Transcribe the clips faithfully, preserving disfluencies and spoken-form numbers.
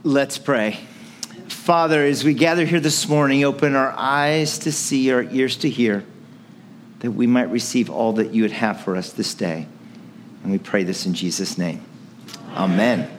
Let's pray. Father, as we gather here this morning, open our eyes to see, our ears to hear, that we might receive all that you would have for us this day. And we pray this in Jesus' name. Amen.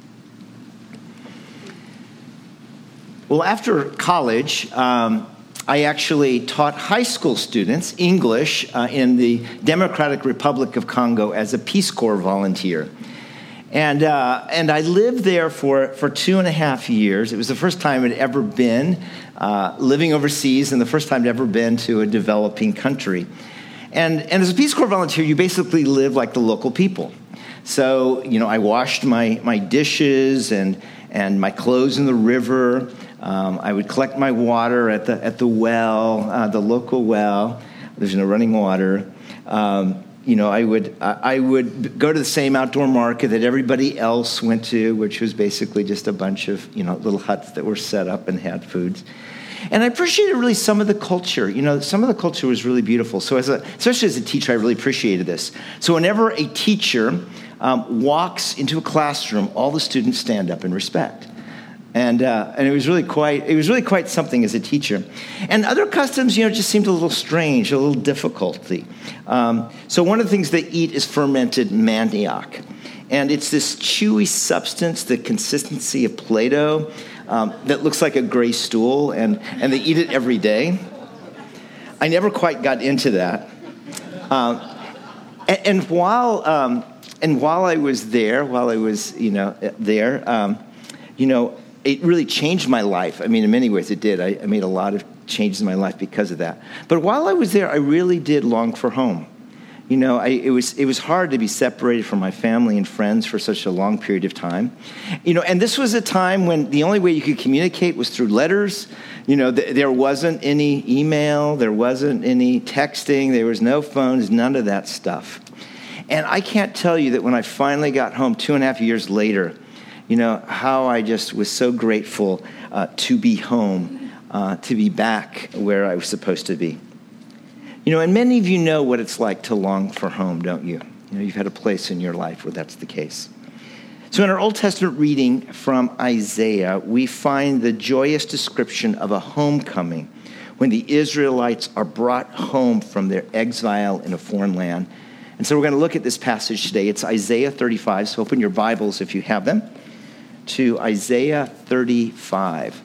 Well, after college, um, I actually taught high school students English uh, in the Democratic Republic of Congo as a Peace Corps volunteer. And uh, and I lived there for, for two and a half years. It was the first time I'd ever been uh, living overseas and the first time I'd ever been to a developing country. And, and as a Peace Corps volunteer, you basically live like the local people. So, you know, I washed my, my dishes and, and my clothes in the river. Um, I would collect my water at the at the well, uh, the local well. There's no running water. Um, you know, I would I would go to the same outdoor market that everybody else went to, which was basically just a bunch of, you know, little huts that were set up and had foods. And I appreciated really some of the culture. You know, some of the culture was really beautiful. So as a, especially as a teacher, I really appreciated this. So whenever a teacher um, walks into a classroom, all the students stand up in respect. And uh, and it was really quite it was really quite something as a teacher. And other customs, you know, just seemed a little strange, a little difficulty. Um, so one of the things they eat is fermented manioc, and it's this chewy substance, the consistency of Play-Doh, um, that looks like a gray stool, and and they eat it every day. I never quite got into that. Um, and, and while um, and while I was there, while I was you know there, um, you know. It really changed my life. I mean, in many ways it did. I, I made a lot of changes in my life because of that. But while I was there, I really did long for home. You know, I, it was it was hard to be separated from my family and friends for such a long period of time. You know, and this was a time when the only way you could communicate was through letters. You know, th- there wasn't any email, there wasn't any texting, there was no phones, none of that stuff. And I can't tell you that when I finally got home two and a half years later, you know, how I just was so grateful uh, to be home, uh, to be back where I was supposed to be. You know, and many of you know what it's like to long for home, don't you? You know, you've had a place in your life where that's the case. So in our Old Testament reading from Isaiah, we find the joyous description of a homecoming when the Israelites are brought home from their exile in a foreign land. And so we're going to look at this passage today. It's Isaiah thirty-five, so open your Bibles if you have them to Isaiah thirty-five.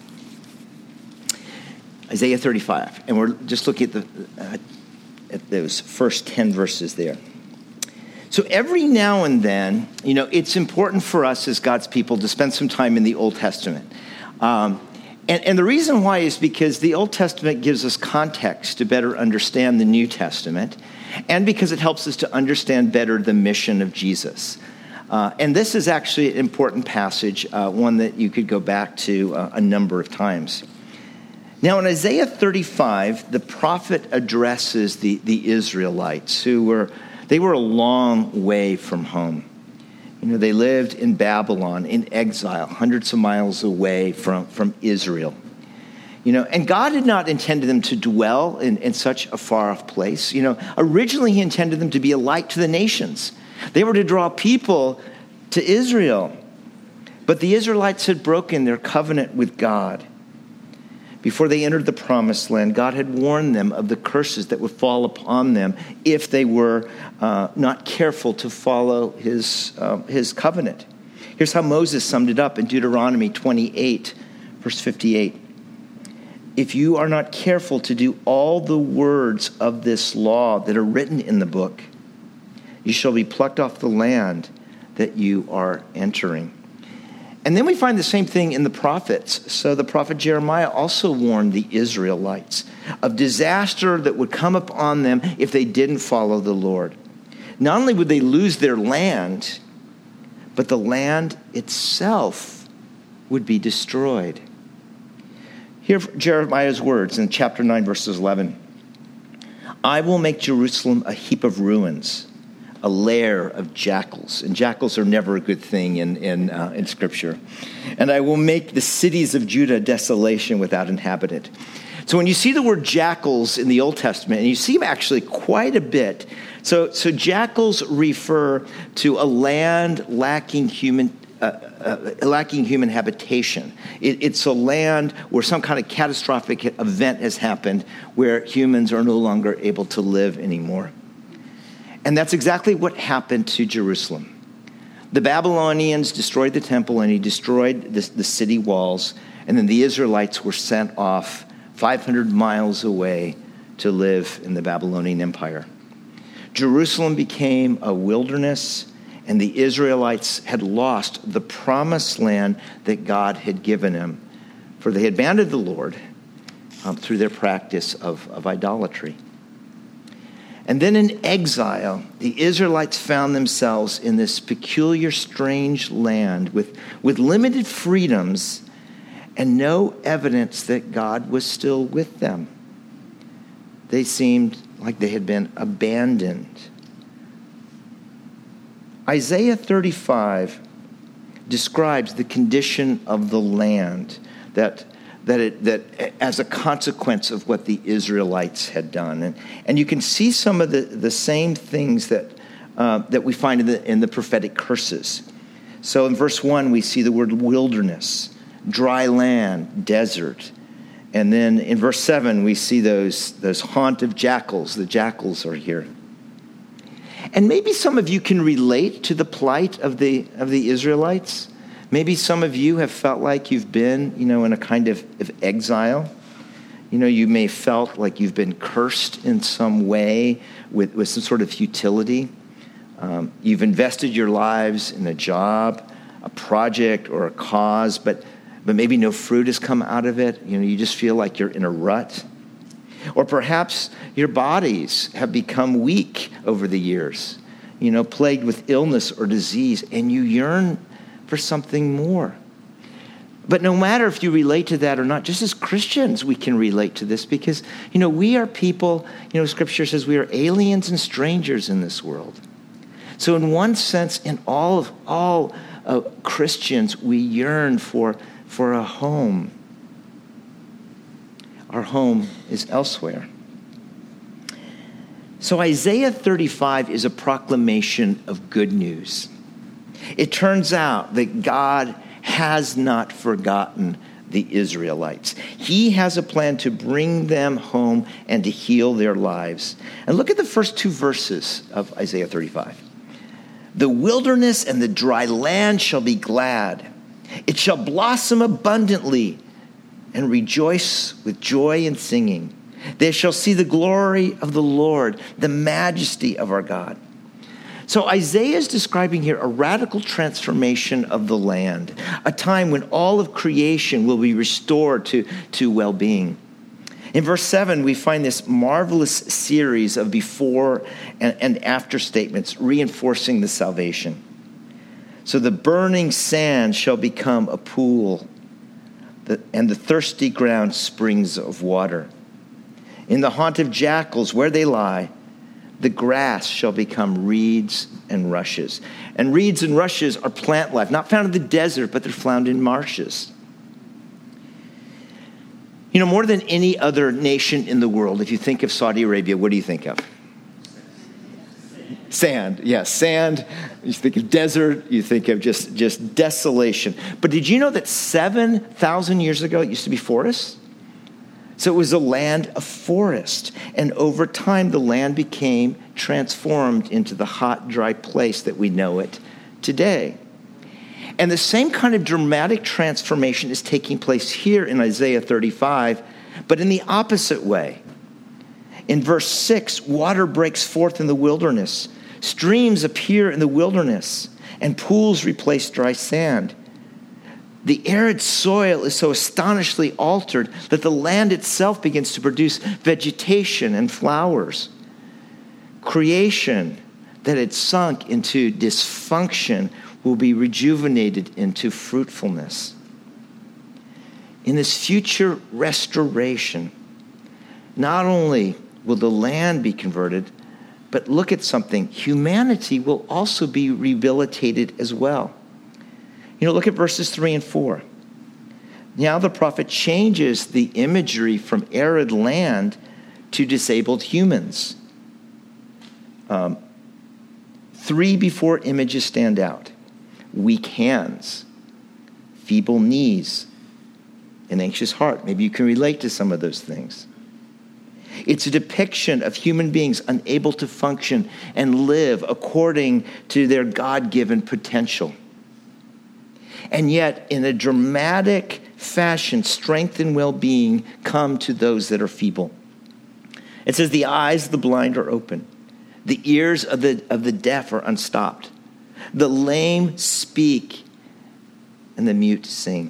Isaiah thirty-five. And we're just looking at the uh, at those first ten verses there. So every now and then, you know, it's important for us as God's people to spend some time in the Old Testament. Um, and, and the reason why is because the Old Testament gives us context to better understand the New Testament, and because it helps us to understand better the mission of Jesus. Uh, and this is actually an important passage, uh, one that you could go back to uh, a number of times. Now, in Isaiah thirty-five, the prophet addresses the, the Israelites who were, they were a long way from home. You know, they lived in Babylon, in exile, hundreds of miles away from, from Israel. You know, and God had not intended them to dwell in, in such a far-off place. You know, originally he intended them to be a light to the nations. They were to draw people to Israel. But the Israelites had broken their covenant with God. Before they entered the promised land, God had warned them of the curses that would fall upon them if they were uh, not careful to follow his, uh, his covenant. Here's how Moses summed it up in Deuteronomy twenty-eight, verse fifty-eight. If you are not careful to do all the words of this law that are written in the book, you shall be plucked off the land that you are entering. And then we find the same thing in the prophets. So the prophet Jeremiah also warned the Israelites of disaster that would come upon them if they didn't follow the Lord. Not only would they lose their land, but the land itself would be destroyed. Hear Jeremiah's words in chapter nine, verses eleven. I will make Jerusalem a heap of ruins, a lair of jackals. And jackals are never a good thing in, in, uh, in Scripture. And I will make the cities of Judah desolation without inhabitant. So when you see the word jackals in the Old Testament, and you see them actually quite a bit, so, so jackals refer to a land lacking human uh, uh, lacking human habitation. It, it's a land where some kind of catastrophic event has happened where humans are no longer able to live anymore. And that's exactly what happened to Jerusalem. The Babylonians destroyed the temple and he destroyed the, the city walls. And then the Israelites were sent off five hundred miles away to live in the Babylonian Empire. Jerusalem became a wilderness, and the Israelites had lost the promised land that God had given them, for they had abandoned the Lord um, through their practice of, of idolatry. And then in exile, the Israelites found themselves in this peculiar, strange land with, with limited freedoms and no evidence that God was still with them. They seemed like they had been abandoned. Isaiah thirty-five describes the condition of the land that that it, that as a consequence of what the Israelites had done. And, and you can see some of the, the same things that uh, that we find in the, in the prophetic curses. So in verse one, we see the word wilderness, dry land, desert. And then in verse seven, we see those, those haunt of jackals. The jackals are here. And maybe some of you can relate to the plight of the of the Israelites. Maybe some of you have felt like you've been, you know, in a kind of, of exile. You know, you may have felt like you've been cursed in some way with, with some sort of futility. Um, you've invested your lives in a job, a project, or a cause, but but maybe no fruit has come out of it. You know, you just feel like you're in a rut. Or perhaps your bodies have become weak over the years, you know, plagued with illness or disease, and you yearn for something more. But no matter if you relate to that or not, just as Christians, we can relate to this because, you know, we are people, you know, Scripture says we are aliens and strangers in this world. So in one sense, in all of all uh, Christians, we yearn for, for a home. Our home is elsewhere. So Isaiah thirty-five is a proclamation of good news. It turns out that God has not forgotten the Israelites. He has a plan to bring them home and to heal their lives. And look at the first two verses of Isaiah thirty-five. The wilderness and the dry land shall be glad. It shall blossom abundantly and rejoice with joy and singing. They shall see the glory of the Lord, the majesty of our God. So Isaiah is describing here a radical transformation of the land, a time when all of creation will be restored to, to well-being. In verse seven, we find this marvelous series of before and, and after statements reinforcing the salvation. So the burning sand shall become a pool, and the thirsty ground springs of water. In the haunt of jackals, where they lie, the grass shall become reeds and rushes. And reeds and rushes are plant life, not found in the desert, but they're found in marshes. You know, more than any other nation in the world, if you think of Saudi Arabia, what do you think of? Sand, yes, sand. You think of desert, you think of just, just desolation. But did you know that seven thousand years ago it used to be forest? So it was a land of forest. And over time, the land became transformed into the hot, dry place that we know it today. And the same kind of dramatic transformation is taking place here in Isaiah thirty-five, but in the opposite way. In verse six, water breaks forth in the wilderness. Streams appear in the wilderness, and pools replace dry sand. The arid soil is so astonishingly altered that the land itself begins to produce vegetation and flowers. Creation that had sunk into dysfunction will be rejuvenated into fruitfulness. In this future restoration, not only will the land be converted, but look at something. Humanity will also be rehabilitated as well. You know, look at verses three and four. Now the prophet changes the imagery from arid land to disabled humans. Um, three before images stand out. weak hands, feeble knees, an anxious heart. Maybe you can relate to some of those things. It's a depiction of human beings unable to function and live according to their God-given potential. And yet, in a dramatic fashion, strength and well-being come to those that are feeble. It says the eyes of the blind are open. The ears of the, of the deaf are unstopped. The lame speak and the mute sing.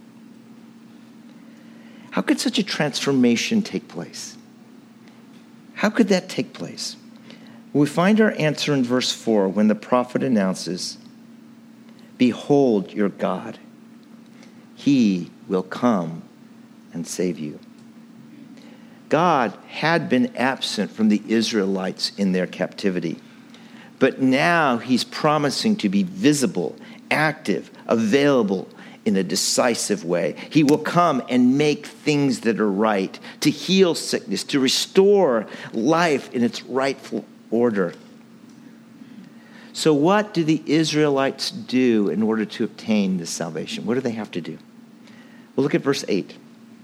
How could such a transformation take place? How could that take place? We find our answer in verse four when the prophet announces, "Behold your God. He will come and save you." God had been absent from the Israelites in their captivity, but now he's promising to be visible, active, available in a decisive way. He will come and make things that are right, to heal sickness, to restore life in its rightful order. So what do the Israelites do in order to obtain this salvation? What do they have to do? Well, look at verse eight.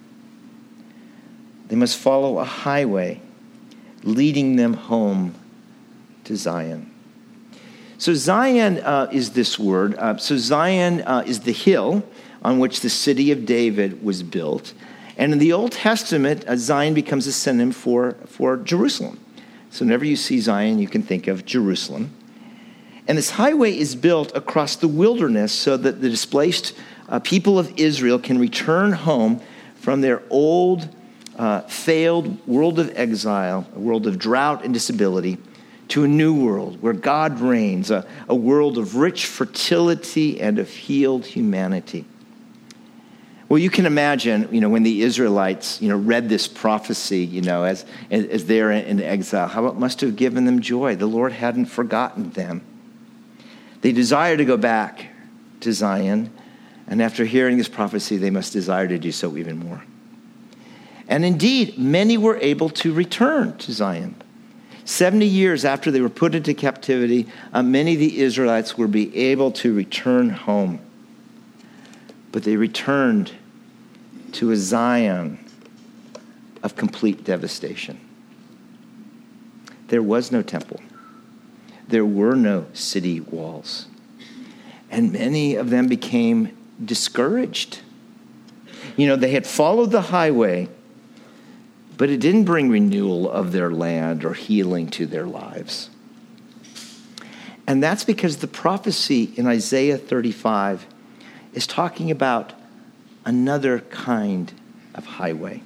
They must follow a highway leading them home to Zion. So Zion uh, is this word. Uh, so Zion uh, is the hill on which the city of David was built. And in the Old Testament, uh, Zion becomes a synonym for, for Jerusalem. So whenever you see Zion, you can think of Jerusalem. And this highway is built across the wilderness so that the displaced uh, people of Israel can return home from their old, uh, failed world of exile, a world of drought and disability, to a new world where God reigns, a, a world of rich fertility and of healed humanity. Well, you can imagine, you know, when the Israelites, you know, read this prophecy, you know, as, as, as they're in exile, how it must have given them joy. The Lord hadn't forgotten them. They desire to go back to Zion, and after hearing this prophecy, they must desire to do so even more. And indeed, many were able to return to Zion. Seventy years after they were put into captivity, uh, many of the Israelites were be able to return home. But they returned to a Zion of complete devastation. There was no temple. There were no city walls. And many of them became discouraged. You know, they had followed the highway, but it didn't bring renewal of their land or healing to their lives. And that's because the prophecy in Isaiah thirty-five is talking about another kind of highway.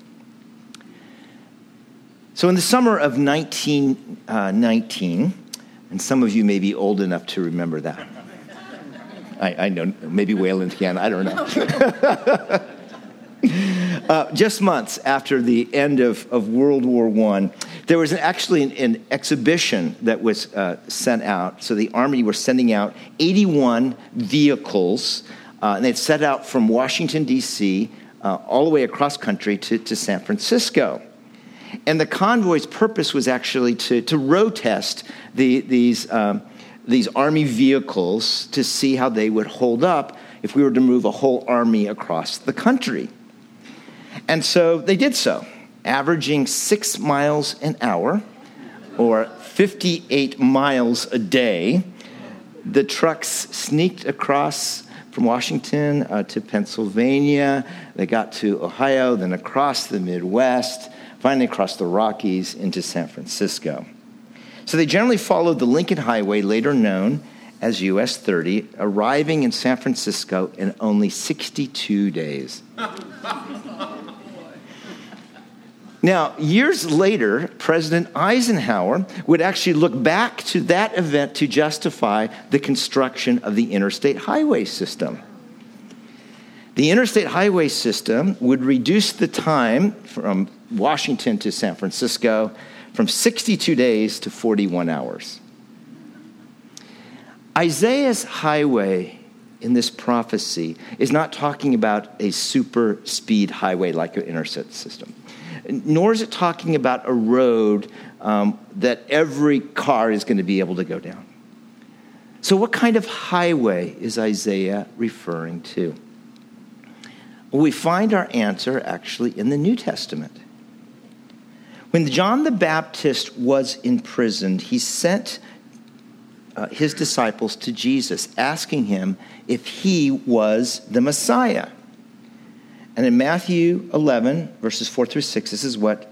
So in the summer of nineteen nineteen, and some of you may be old enough to remember that. I, I know, maybe Wayland can, I don't know. uh, just months after the end of, of World War One, there was an, actually an, an exhibition that was uh, sent out. So the Army were sending out eighty-one vehicles, uh, and they'd set out from Washington, D C, uh, all the way across country to, to San Francisco. And the convoy's purpose was actually to, to road test the, these, um, these Army vehicles to see how they would hold up if we were to move a whole army across the country. And so they did so, averaging six miles an hour, or fifty-eight miles a day. The trucks sneaked across from Washington uh, to Pennsylvania. They got to Ohio, then across the Midwest, finally across the Rockies into San Francisco. So they generally followed the Lincoln Highway, later known as U S thirty, arriving in San Francisco in only sixty-two days. Now, years later, President Eisenhower would actually look back to that event to justify the construction of the interstate highway system. The interstate highway system would reduce the time from Washington to San Francisco from sixty-two days to forty-one hours. Isaiah's highway in this prophecy is not talking about a super speed highway like an interstate system, nor is it talking about a road um, that every car is going to be able to go down. So what kind of highway is Isaiah referring to? Well, we find our answer actually in the New Testament. When John the Baptist was imprisoned, he sent uh, his disciples to Jesus, asking him if he was the Messiah. And in Matthew eleven, verses four through six, this is what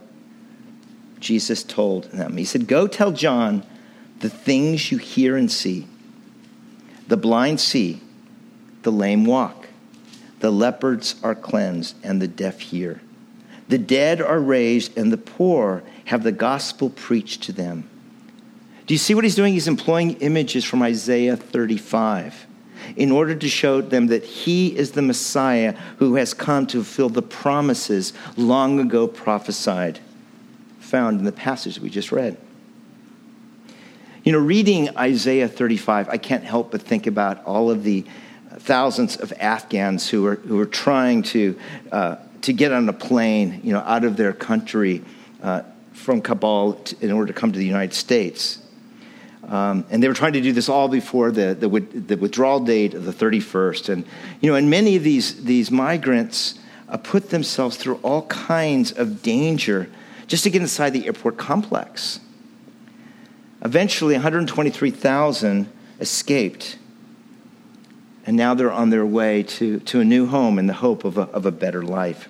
Jesus told them. He said, "Go tell John the things you hear and see. The blind see, the lame walk, the leopards are cleansed, and the deaf hear. The dead are raised, and the poor have the gospel preached to them." Do you see what he's doing? He's employing images from Isaiah thirty-five in order to show them that he is the Messiah who has come to fulfill the promises long ago prophesied, found in the passage we just read. You know, reading Isaiah thirty-five, I can't help but think about all of the thousands of Afghans who are who are trying to uh, to get on a plane, you know, out of their country uh, from Kabul to, in order to come to the United States. Um, and they were trying to do this all before the, the the withdrawal date of the thirty-first. And, you know, and many of these, these migrants uh, put themselves through all kinds of danger just to get inside the airport complex. Eventually, one hundred twenty-three thousand escaped. And now they're on their way to, to a new home in the hope of a, of a better life.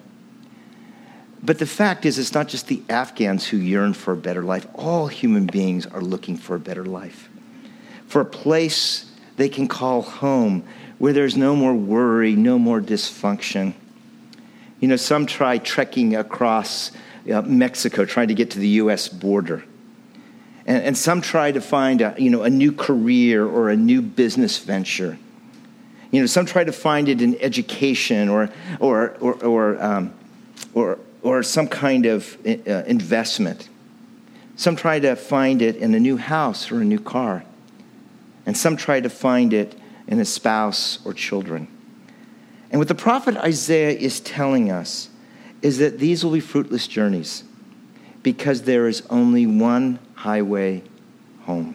But the fact is, it's not just the Afghans who yearn for a better life. All human beings are looking for a better life, for a place they can call home, where there's no more worry, no more dysfunction. You know, some try trekking across uh, Mexico, trying to get to the U S border. And, and some try to find a, you know, a new career or a new business venture. You know, some try to find it in education or or or or um, or, or some kind of uh, investment. Some try to find it in a new house or a new car. And some try to find it in a spouse or children. And what the prophet Isaiah is telling us is that these will be fruitless journeys because there is only one highway home.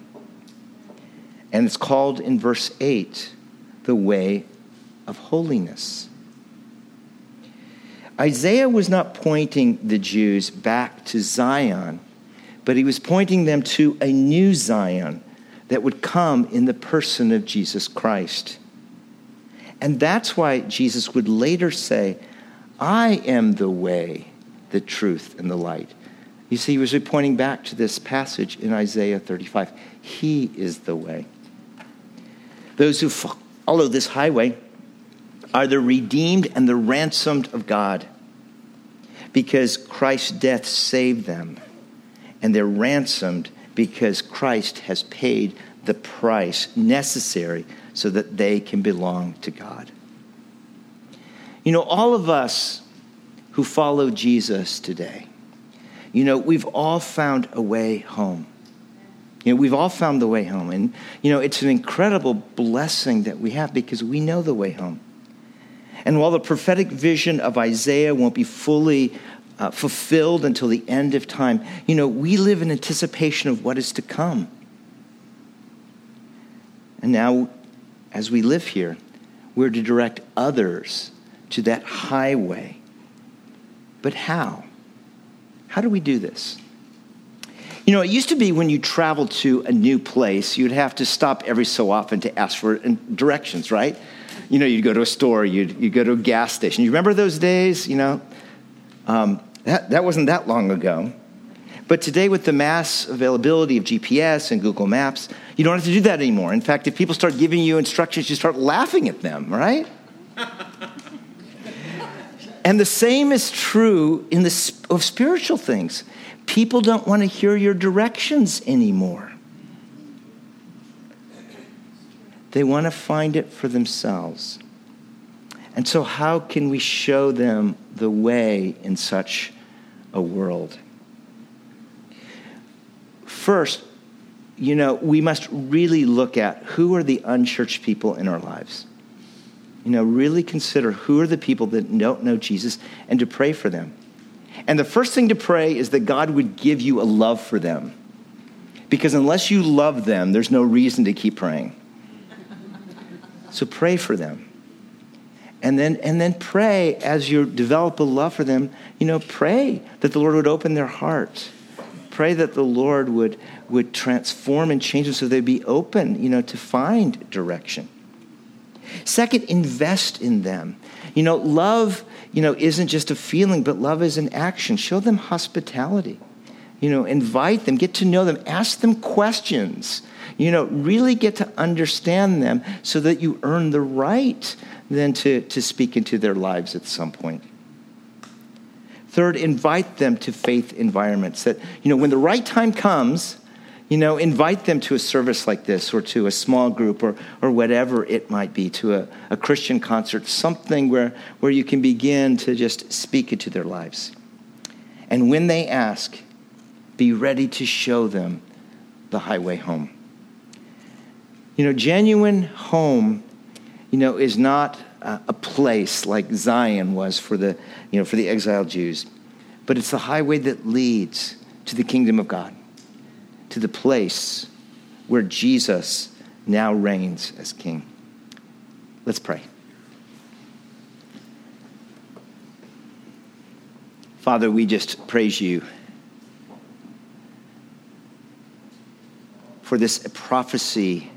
And it's called in verse eight, the way of holiness. Isaiah was not pointing the Jews back to Zion, but he was pointing them to a new Zion that would come in the person of Jesus Christ. And that's why Jesus would later say, "I am the way, the truth, and the light." You see, he was pointing back to this passage in Isaiah thirty-five. He is the way. Those who follow this highway are the redeemed and the ransomed of God, because Christ's death saved them, and they're ransomed because Christ has paid the price necessary so that they can belong to God. You know, all of us who follow Jesus today, you know, we've all found a way home. You know, we've all found the way home. And, you know, it's an incredible blessing that we have because we know the way home. And while the prophetic vision of Isaiah won't be fully uh, fulfilled until the end of time, you know, we live in anticipation of what is to come. And now, as we live here, we're to direct others to that highway. But how? How do we do this? You know, it used to be when you traveled to a new place, you'd have to stop every so often to ask for directions, right? You know, you'd go to a store, you'd, you'd go to a gas station. You remember those days? You know, um, that, that wasn't that long ago. But today, with the mass availability of G P S and Google Maps, you don't have to do that anymore. In fact, if people start giving you instructions, you start laughing at them, right? And the same is true in the of spiritual things. People don't want to hear your directions anymore. They want to find it for themselves. And so how can we show them the way in such a world? First, you know, we must really look at who are the unchurched people in our lives. You know, really consider who are the people that don't know Jesus and to pray for them. And the first thing to pray is that God would give you a love for them. Because unless you love them, there's no reason to keep praying. So pray for them. And then, and then pray as you develop a love for them, you know, pray that the Lord would open their heart. Pray that the Lord would, would transform and change them so they'd be open, you know, to find direction. Second, invest in them. You know, love, you know, isn't just a feeling, but love is an action. Show them hospitality. You know, invite them, get to know them, ask them questions. You know, really get to understand them so that you earn the right then to, to speak into their lives at some point. Third, invite them to faith environments that, you know, when the right time comes, you know, invite them to a service like this or to a small group or or whatever it might be, to a, a Christian concert, something where, where you can begin to just speak into their lives. And when they ask, be ready to show them the highway home. You know, genuine home, you know, is not uh, a place like Zion was for the, you know, for the exiled Jews, but it's the highway that leads to the kingdom of God, to the place where Jesus now reigns as King. Let's pray. Father, we just praise you for this prophecy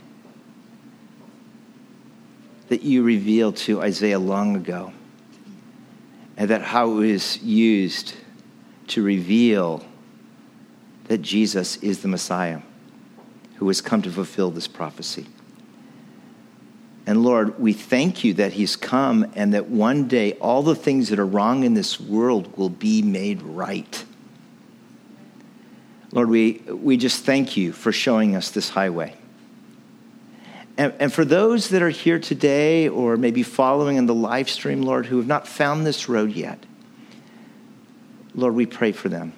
that you revealed to Isaiah long ago, and that how it was used to reveal that Jesus is the Messiah who has come to fulfill this prophecy. And Lord, we thank you that he's come and that one day all the things that are wrong in this world will be made right. Lord, we, we just thank you for showing us this highway. And, and for those that are here today or maybe following in the live stream, Lord, who have not found this road yet, Lord, we pray for them.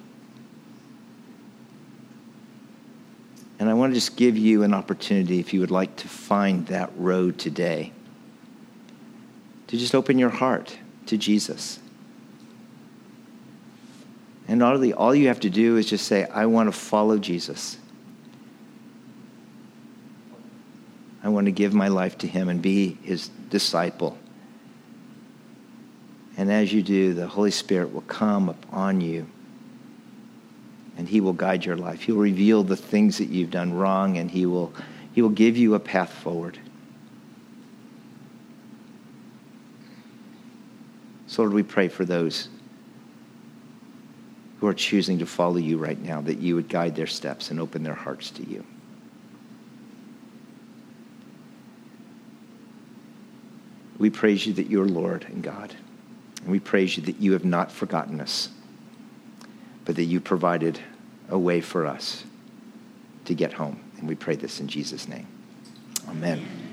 And I want to just give you an opportunity, if you would like to find that road today, to just open your heart to Jesus. And all, the, all you have to do is just say, I want to follow Jesus. I want to give my life to him and be his disciple. And as you do, the Holy Spirit will come upon you and he will guide your life. He will reveal the things that you've done wrong, and he will, he will give you a path forward. So Lord, we pray for those who are choosing to follow you right now, that you would guide their steps and open their hearts to you. We praise you that you're Lord and God. And we praise you that you have not forgotten us, but that you provided a way for us to get home. And we pray this in Jesus' name. Amen.